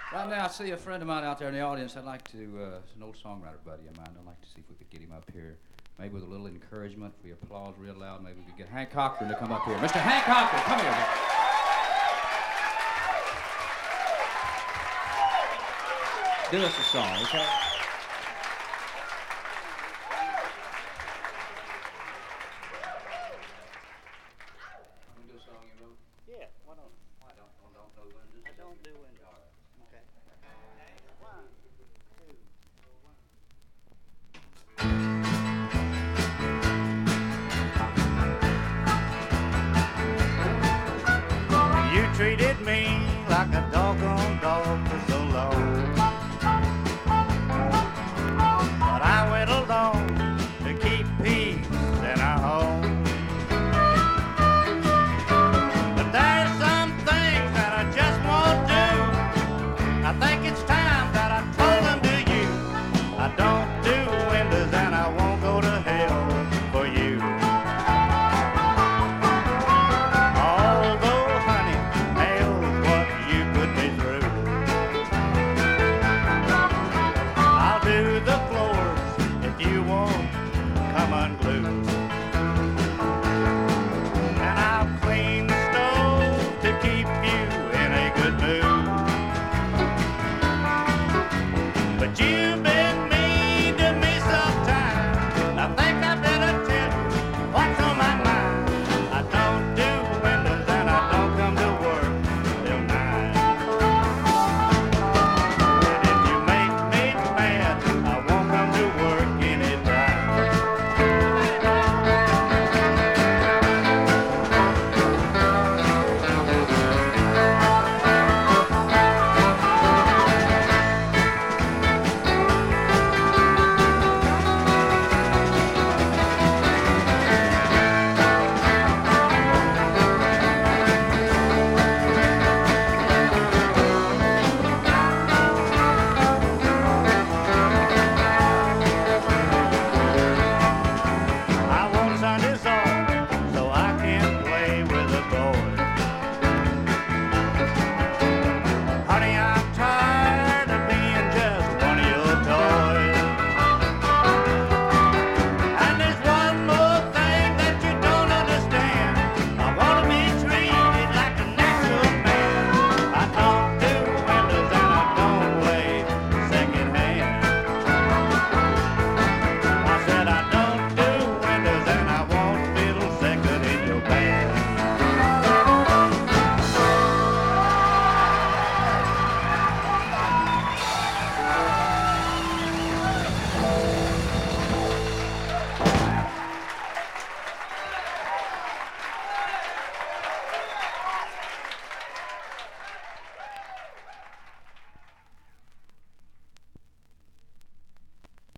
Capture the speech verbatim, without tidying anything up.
Right now, I see a friend of mine out there in the audience. I'd like to, uh, it's an old songwriter buddy of mine. I'd like to see if we could get him up here. Maybe with a little encouragement. If we applause real loud, maybe we could get Hank Cochran to come up here. Mister Hank Cochran, come here. Do us a song, okay? Treated me like a doggone